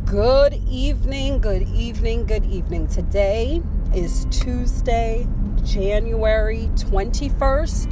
Good evening. Today is Tuesday, January 21st,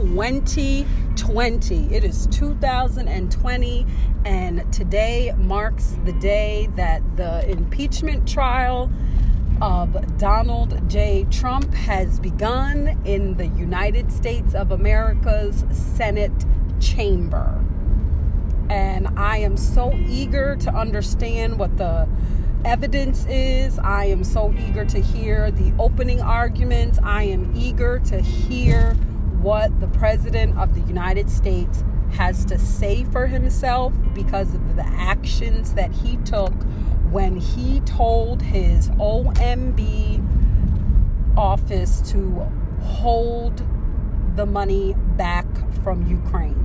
2020. It is 2020, and today marks the day that the impeachment trial of Donald J. Trump has begun in the United States of America's Senate chamber. And I am so eager to understand what the evidence is. I am so eager to hear the opening arguments. I am eager to hear what the President of the United States has to say for himself because of the actions that he took when he told his OMB office to hold the money back from Ukraine.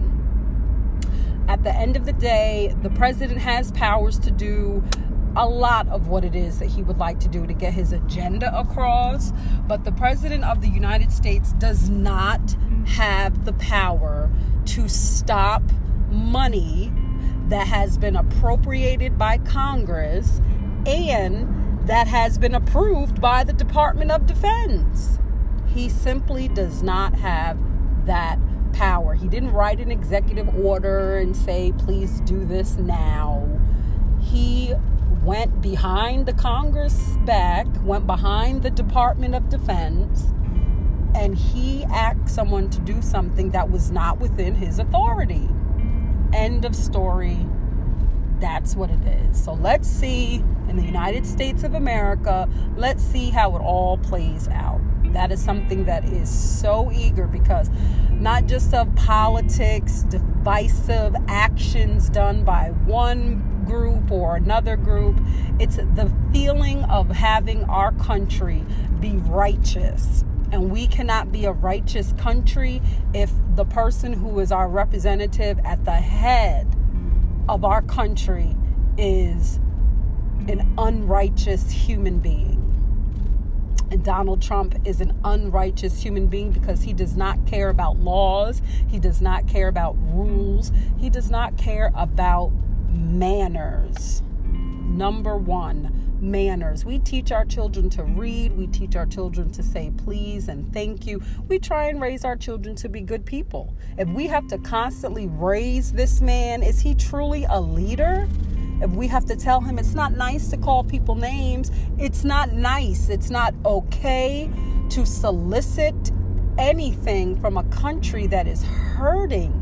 At the end of the day, the president has powers to do a lot of what it is that he would like to do to get his agenda across. But the president of the United States does not have the power to stop money that has been appropriated by Congress and that has been approved by the Department of Defense. He simply does not have that power. He didn't write an executive order and say, please do this now. He went behind the Congress back, went behind the Department of Defense, and he asked someone to do something that was not within his authority. End of story. That's what it is. So let's see in the United States of America, let's see how it all plays out. That is something that is so eager because not just of politics, divisive actions done by one group or another group. It's the feeling of having our country be righteous. And we cannot be a righteous country if the person who is our representative at the head of our country is an unrighteous human being. And Donald Trump is an unrighteous human being because he does not care about laws. He does not care about rules. He does not care about manners. Number one, manners. We teach our children to read. We teach our children to say please and thank you. We try and raise our children to be good people. If we have to constantly raise this man, is he truly a leader? If we have to tell him it's not nice to call people names, it's not nice. It's not okay to solicit anything from a country that is hurting.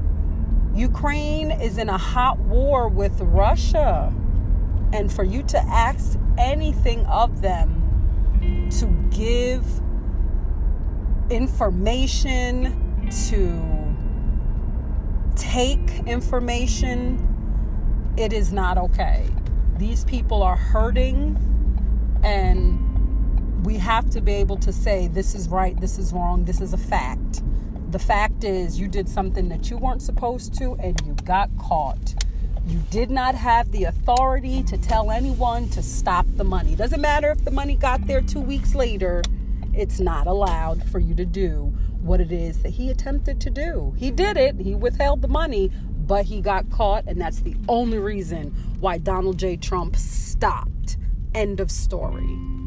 Ukraine is in a hot war with Russia. And for you to ask anything of them to give information, to take information, it is not okay. These people are hurting, and we have to be able to say this is right, this is wrong, this is a fact. The fact is you did something that you weren't supposed to and you got caught. You did not have the authority to tell anyone to stop the money. Doesn't matter if the money got there 2 weeks later. It's not allowed for you to do what it is that he attempted to do. He did it. He withheld the money, but he got caught, and that's the only reason why Donald J. Trump stopped. End of story.